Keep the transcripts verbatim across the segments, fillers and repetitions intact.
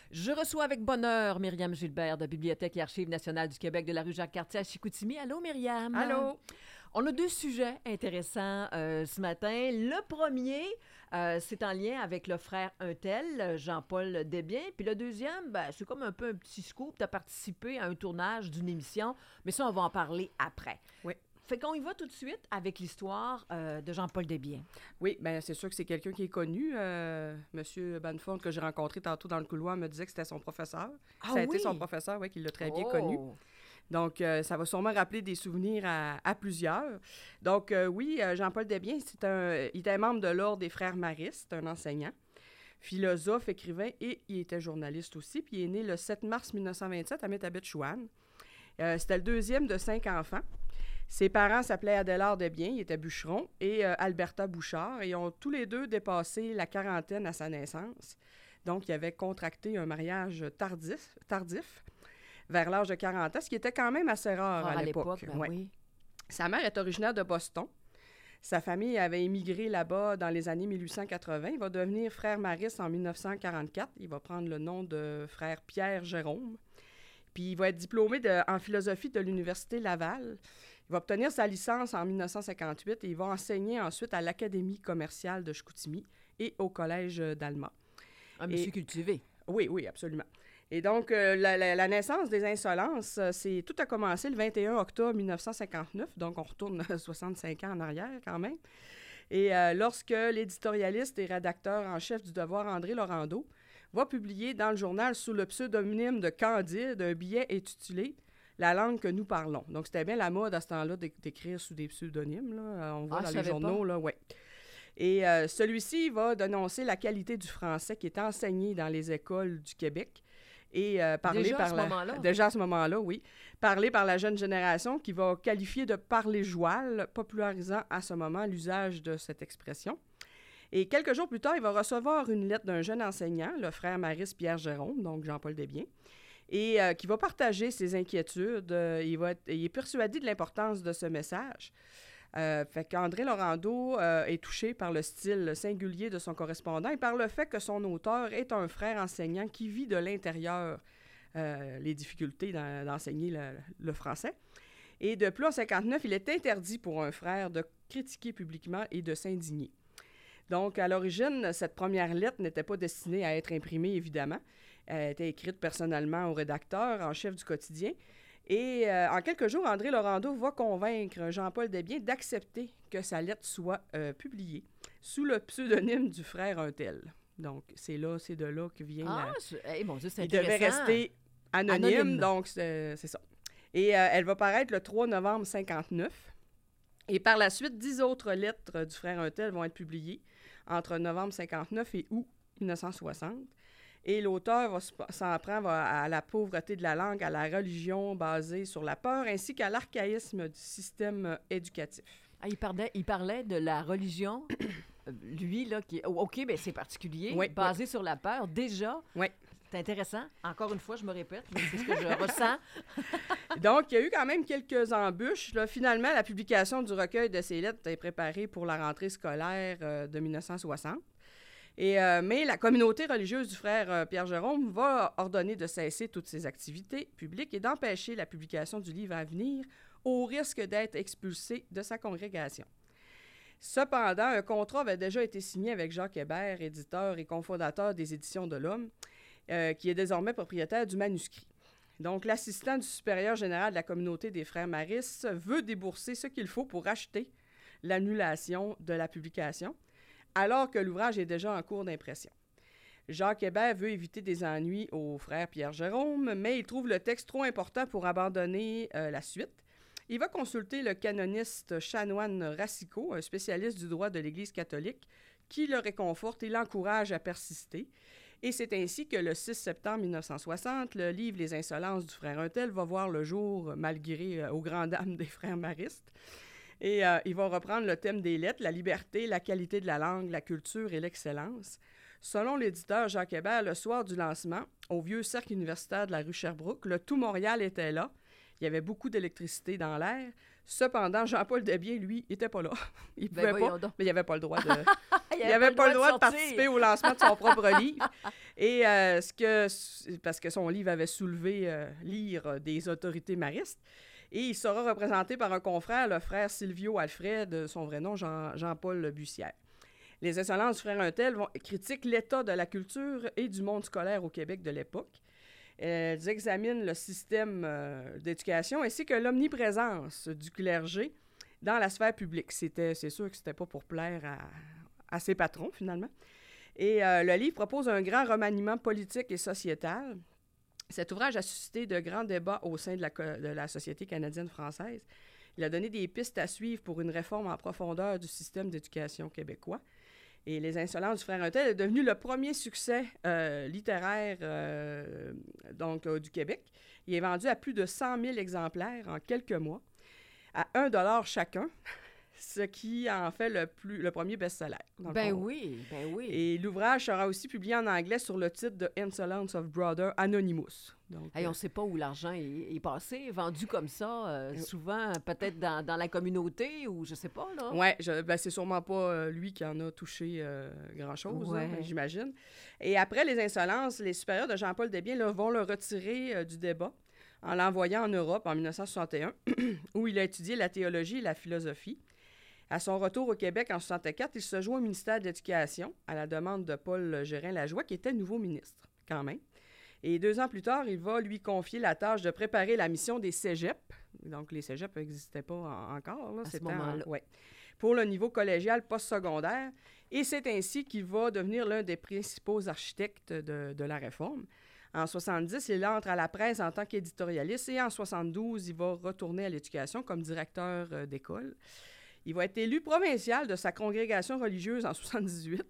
Je reçois avec bonheur Myriam Gilbert de Bibliothèque et Archives nationales du Québec de la rue Jacques-Cartier à Chicoutimi. Allô, Myriam. Allô. On a deux sujets intéressants euh, ce matin. Le premier, euh, c'est en lien avec le frère Untel, Jean-Paul Desbiens. Puis le deuxième, ben, c'est comme un peu un petit scoop. Tu as participé à un tournage d'une émission, mais ça, on va en parler après. Oui. Fait qu'on y va tout de suite avec l'histoire euh, de Jean-Paul Desbiens. Oui, bien, c'est sûr que c'est quelqu'un qui est connu. Euh, Monsieur Banford, que j'ai rencontré tantôt dans le couloir, me disait que c'était son professeur. Ah ça a oui? été son professeur, oui, qui l'a très bien Oh! connu. Donc, euh, ça va sûrement rappeler des souvenirs à, à plusieurs. Donc, euh, oui, euh, Jean-Paul Desbiens, c'est un, il était membre de l'Ordre des Frères Maristes, un enseignant, philosophe, écrivain, et il était journaliste aussi. Puis, il est né le sept mars mille neuf cent vingt-sept à Métabetchouane. Euh, c'était le deuxième de cinq enfants. Ses parents s'appelaient Adélard Desbiens, il était bûcheron, et euh, Alberta Bouchard. Ils ont tous les deux dépassé la quarantaine à sa naissance. Donc, ils avaient contracté un mariage tardif, tardif vers l'âge de quarante ans, ce qui était quand même assez rare Ah, à l'époque. l'époque, ben ouais. oui. Sa mère est originaire de Boston. Sa famille avait émigré là-bas dans les années mille huit cent quatre-vingts. Il va devenir frère mariste en mille neuf cent quarante-quatre. Il va prendre le nom de frère Pierre Jérôme. Puis il va être diplômé de, en philosophie de l'Université Laval. Il va obtenir sa licence en mille neuf cent cinquante-huit et il va enseigner ensuite à l'Académie commerciale de Chicoutimi et au Collège d'Alma. Un monsieur Et, cultivé. Oui, oui, absolument. Et donc, euh, la, la, la naissance des Insolences, euh, c'est, tout a commencé le vingt et un octobre mille neuf cent cinquante-neuf, donc on retourne soixante-cinq ans en arrière quand même. Et euh, lorsque l'éditorialiste et rédacteur en chef du Devoir, André Laurando, va publier dans le journal sous le pseudonyme de Candide un billet intitulé « La langue que nous parlons ». Donc, c'était bien la mode à ce temps-là d'écrire sous des pseudonymes, là. On voit Ah, dans je les savais journaux, pas. là, ouais. Et euh, celui-ci va dénoncer la qualité du français qui est enseigné dans les écoles du Québec. Et euh, parler Déjà par à ce la... moment-là? Déjà à ce moment-là, oui. Parlé par la jeune génération qui va qualifier de parler joual, popularisant à ce moment l'usage de cette expression. Et quelques jours plus tard, il va recevoir une lettre d'un jeune enseignant, le frère mariste Pierre Jérôme, donc Jean-Paul Desbiens, et euh, qui va partager ses inquiétudes. Euh, il, va être... il est persuadé de l'importance de ce message. Euh, fait qu'André Laurando euh, est touché par le style singulier de son correspondant et par le fait que son auteur est un frère enseignant qui vit de l'intérieur euh, les difficultés dans, d'enseigner le, le français. Et de plus, en cinquante-neuf, il est interdit pour un frère de critiquer publiquement et de s'indigner. Donc, à l'origine, cette première lettre n'était pas destinée à être imprimée, évidemment. Elle était écrite personnellement au rédacteur en chef du quotidien. Et euh, en quelques jours, André Laurando va convaincre Jean-Paul Desbiens d'accepter que sa lettre soit euh, publiée sous le pseudonyme du frère Untel. Donc, c'est là, c'est de là que vient Ah, la... c'est... Hey, mon Dieu, c'est Il devait intéressant. rester anonyme, Anonyme. donc c'est, c'est ça. Et euh, elle va paraître le trois novembre cinquante-neuf. Et par la suite, dix autres lettres du frère Untel vont être publiées entre novembre cinquante-neuf et août mille neuf cent soixante. Et l'auteur va s'en prendre à la pauvreté de la langue, à la religion basée sur la peur, ainsi qu'à l'archaïsme du système éducatif. Ah, il, parlait, il parlait de la religion, lui, là, qui... Oh, OK, bien, c'est particulier, oui, basé oui. sur la peur. Déjà, oui. C'est intéressant. Encore une fois, je me répète, mais c'est ce que je ressens. Donc, il y a eu quand même quelques embûches. Là. Finalement, la publication du recueil de ces lettres est préparée pour la rentrée scolaire euh, de mille neuf cent soixante. Et, euh, mais la communauté religieuse du frère euh, Pierre Jérôme va ordonner de cesser toutes ses activités publiques et d'empêcher la publication du livre à venir au risque d'être expulsé de sa congrégation. Cependant, un contrat avait déjà été signé avec Jacques Hébert, éditeur et cofondateur des Éditions de l'Homme, euh, qui est désormais propriétaire du manuscrit. Donc, l'assistant du supérieur général de la communauté des frères maristes veut débourser ce qu'il faut pour acheter l'annulation de la publication, alors que l'ouvrage est déjà en cours d'impression. Jacques Hébert veut éviter des ennuis au frère Pierre Jérôme, mais il trouve le texte trop important pour abandonner euh, la suite. Il va consulter le canoniste chanoine Racicot, un spécialiste du droit de l'Église catholique, qui le réconforte et l'encourage à persister. Et c'est ainsi que le six septembre mille neuf cent soixante, le livre « Les insolences du frère Untel » va voir le jour, malgré euh, aux grandes dames des frères maristes. Et euh, il va reprendre le thème des lettres, la liberté, la qualité de la langue, la culture et l'excellence. Selon l'éditeur Jacques Hébert, le soir du lancement, au vieux cercle universitaire de la rue Sherbrooke, le tout Montréal était là. Il y avait beaucoup d'électricité dans l'air. Cependant, Jean-Paul Desbiens, lui, n'était pas là. Il Ben pouvait pas, voyons donc. mais il n'avait pas le droit de... Il Il n'avait pas le droit de, sortir. participer au lancement de son propre livre. Et euh, ce que, parce que son livre avait soulevé euh, l'ire des autorités maristes. Et il sera représenté par un confrère, le frère Silvio Alfred, son vrai nom, Jean, Jean-Paul Bussière. Les insolences du frère Untel vont, critiquent l'état de la culture et du monde scolaire au Québec de l'époque. Elles examinent le système euh, d'éducation ainsi que l'omniprésence du clergé dans la sphère publique. C'était, c'est sûr que c'était pas pour plaire à, à ses patrons, finalement. Et euh, le livre propose un grand remaniement politique et sociétal. Cet ouvrage a suscité de grands débats au sein de la, de la société canadienne-française. Il a donné des pistes à suivre pour une réforme en profondeur du système d'éducation québécois. Et Les Insolences du frère Untel est devenu le premier succès euh, littéraire euh, donc, euh, du Québec. Il est vendu à plus de cent mille exemplaires en quelques mois, à un dollar chacun, ce qui en fait le, plus, le premier best-seller. Ben oui, ben oui. Et l'ouvrage sera aussi publié en anglais sur le titre de Insolence of Brother Anonymous. Donc, Hey, euh, on ne sait pas où l'argent est, est passé, vendu comme ça, euh, souvent peut-être dans, dans la communauté ou je sais pas, là. Oui, ben c'est sûrement pas euh, lui qui en a touché euh, grand-chose, Ouais. hein, j'imagine. Et après Les Insolences, les supérieurs de Jean-Paul Desbiens là, vont le retirer euh, du débat en l'envoyant en Europe en dix-neuf cent soixante et un, où il a étudié la théologie et la philosophie. À son retour au Québec en soixante-quatre, il se joint au ministère de l'Éducation à la demande de Paul Gérin-Lajoie, qui était nouveau ministre, quand même. Et deux ans plus tard, il va lui confier la tâche de préparer la mission des cégeps. Donc, les cégeps n'existaient pas en- encore. Là. À ce C'était moment-là. en- ouais, pour le niveau collégial postsecondaire. Et c'est ainsi qu'il va devenir l'un des principaux architectes de, de la réforme. En soixante-dix, il entre à la presse en tant qu'éditorialiste et en soixante-douze, il va retourner à l'éducation comme directeur euh, d'école. Il va être élu provincial de sa congrégation religieuse en soixante-dix-huit.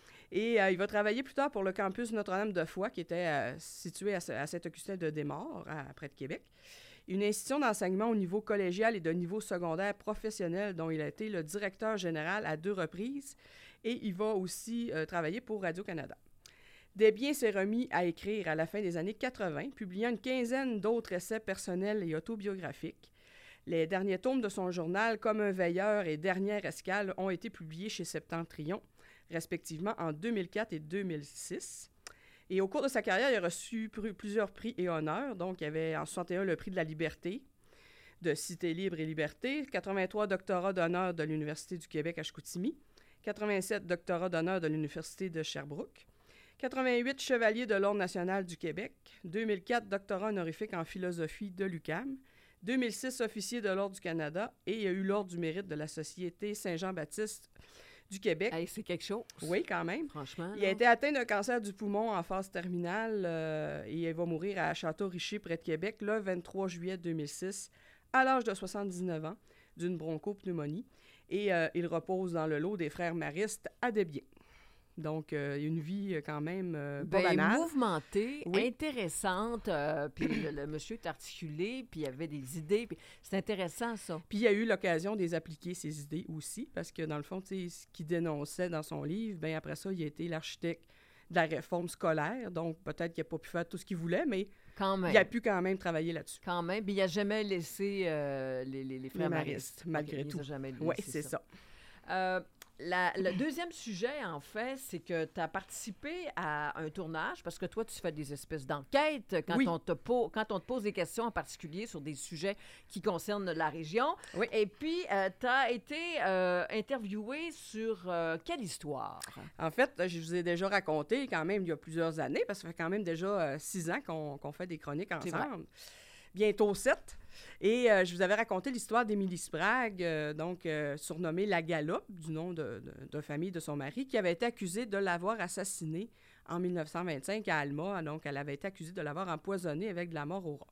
Et euh, il va travailler plus tard pour le campus Notre-Dame-de-Foix, qui était euh, situé à, à Saint-Augustin-de-Desmaures, à- près de Québec. Une institution d'enseignement au niveau collégial et de niveau secondaire professionnel dont il a été le directeur général à deux reprises. Et il va aussi euh, travailler pour Radio-Canada. Desbiens s'est remis à écrire à la fin des années quatre-vingt, publiant une quinzaine d'autres essais personnels et autobiographiques. Les derniers tomes de son journal, Comme un veilleur et Dernière escale, ont été publiés chez Septentrion, respectivement en deux mille quatre et deux mille six. Et au cours de sa carrière, il a reçu pr- plusieurs prix et honneurs. Donc, il y avait en soixante et un le prix de la liberté de Cité libre et liberté, quatre-vingt-trois doctorats d'honneur de l'Université du Québec à Chicoutimi, quatre-vingt-sept doctorats d'honneur de l'Université de Sherbrooke, quatre-vingt-huit chevaliers de l'Ordre national du Québec, deux mille quatre doctorats honorifiques en philosophie de l'U Q A M, deux mille six officier de l'Ordre du Canada et il y a eu l'Ordre du mérite de la Société Saint-Jean-Baptiste du Québec. Hey, c'est quelque chose. Oui, quand même. Franchement. Il a là. été atteint d'un cancer du poumon en phase terminale euh, et il va mourir à Château-Richer, près de Québec, le vingt-trois juillet deux mille six, à l'âge de soixante-dix-neuf ans, d'une bronchopneumonie. Et euh, il repose dans le lot des frères maristes à Desbiens. Donc, euh, il y a une vie euh, quand même euh, pas Ben, banale. mouvementée, Oui. intéressante, euh, puis le, le monsieur est articulé, puis il y avait des idées, puis c'est intéressant, ça. Puis il y a eu l'occasion de les appliquer, ces idées aussi, parce que dans le fond, tu sais, ce qu'il dénonçait dans son livre, bien après ça, il a été l'architecte de la réforme scolaire, donc peut-être qu'il n'a pas pu faire tout ce qu'il voulait, mais Quand même. il a pu quand même travailler là-dessus. Quand même, puis il n'a jamais laissé euh, les, les, les frères Les maristes. maristes, malgré Ok, il tout. les a jamais Oui, laissés, c'est ça. Euh, la- le deuxième sujet, en fait, c'est que tu as participé à un tournage, parce que toi, tu fais des espèces d'enquêtes quand, Oui. on te po- quand on te pose des questions en particulier sur des sujets qui concernent la région. Oui. Et puis, tu as été euh, interviewé sur euh, quelle histoire? En fait, je vous ai déjà raconté quand même il y a plusieurs années, parce que ça fait quand même déjà euh, six ans qu'on qu'on fait des chroniques C'est vrai. ensemble. Bientôt sept. Et euh, je vous avais raconté l'histoire d'Émilie Sprague, euh, donc euh, surnommée La Galope, du nom de, de, de famille de son mari, qui avait été accusée de l'avoir assassinée en mille neuf cent vingt-cinq à Alma. Donc, elle avait été accusée de l'avoir empoisonnée avec de la mort au rat.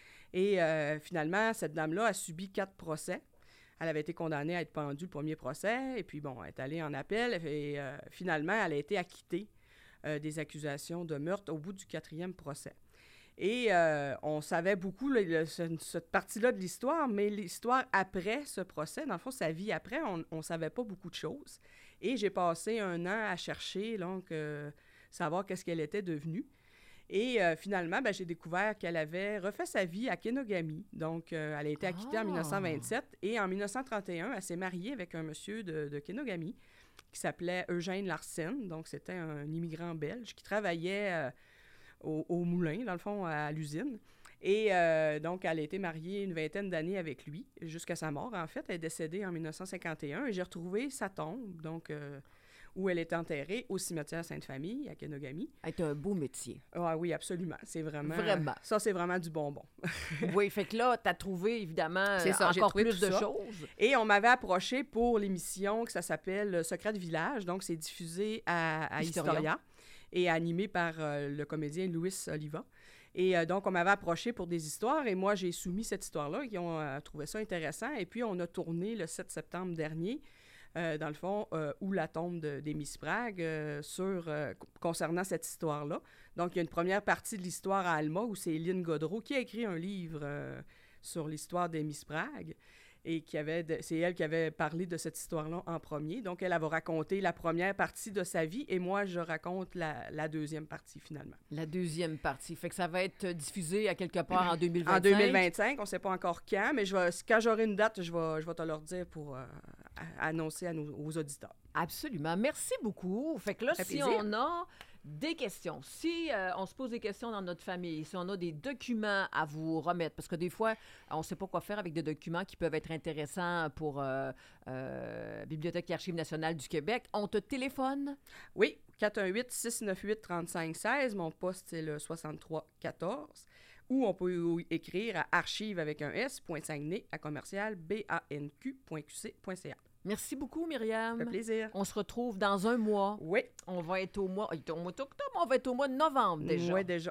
Et euh, finalement, cette dame-là a subi quatre procès. Elle avait été condamnée à être pendue le premier procès, et puis bon, elle est allée en appel, et euh, finalement, elle a été acquittée euh, des accusations de meurtre au bout du quatrième procès. Et euh, on savait beaucoup là, le- ce- cette partie-là de l'histoire, mais l'histoire après ce procès, dans le fond, sa vie après, on ne savait pas beaucoup de choses. Et j'ai passé un an à chercher, donc, euh, savoir qu'est-ce qu'elle était devenue. Et euh, finalement, ben, j'ai découvert qu'elle avait refait sa vie à Kenogami. Donc, euh, elle a été acquittée Ah. en dix-neuf cent vingt-sept. Et en dix-neuf cent trente et un, elle s'est mariée avec un monsieur de, de Kenogami qui s'appelait Eugène Larsen. Donc, c'était un immigrant belge qui travaillait euh, au, au moulin, dans le fond, à l'usine. Et euh, donc, elle a été mariée une vingtaine d'années avec lui, jusqu'à sa mort, en fait. Elle est décédée en dix-neuf cent cinquante et un. Et j'ai retrouvé sa tombe, donc... Euh, où elle est enterrée au cimetière Sainte-Famille, à Kenogami. C'est un beau métier. Ah oui, absolument. C'est vraiment... Vraiment. Ça, c'est vraiment du bonbon. Oui, fait que là, tu as trouvé, évidemment, C'est ça, j'ai encore trouvé plus tout de ça. choses. Et on m'avait approché pour l'émission que ça s'appelle Secret de village. Donc, c'est diffusé à, à Historia. Historia et animé par euh, le comédien Louis Oliva. Et euh, donc, on m'avait approché pour des histoires et moi, j'ai soumis cette histoire-là. Ils ont euh, trouvé ça intéressant. Et puis, on a tourné le sept septembre dernier, euh, dans le fond, euh, où la tombe de, d'Amy Sprague, euh, sur, euh, concernant cette histoire-là. Donc, il y a une première partie de l'histoire à Alma où c'est Lynn Godreau qui a écrit un livre euh, sur l'histoire d'Amy Sprague. Et qui avait de, c'est elle qui avait parlé de cette histoire-là en premier. Donc, elle, elle va raconter la première partie de sa vie et moi, je raconte la, la deuxième partie, finalement. La deuxième partie. Fait que ça va être diffusé à quelque part en deux mille vingt-cinq. En deux mille vingt-cinq, on ne sait pas encore quand, mais je vais, quand j'aurai une date, je vais, je vais te leur dire pour euh, annoncer à nos, aux auditeurs. Absolument. Merci beaucoup. Fait que là, Ça fait si plaisir. on a des questions, si euh, on se pose des questions dans notre famille, si on a des documents à vous remettre, parce que des fois, on ne sait pas quoi faire avec des documents qui peuvent être intéressants pour euh, euh, Bibliothèque et Archives nationales du Québec, on te téléphone? Oui, quatre un huit, six neuf huit, trois cinq un six. Mon poste, c'est le soixante-trois quatorze. Ou on peut écrire à archives avec un S, point Saguenay, à commercial, B A N Q point Q C point C A. Merci beaucoup, Myriam. Ça fait plaisir. On se retrouve dans un mois. Oui. On va être au mois, au mois d'octobre, on va être au mois de novembre déjà. Oui, déjà.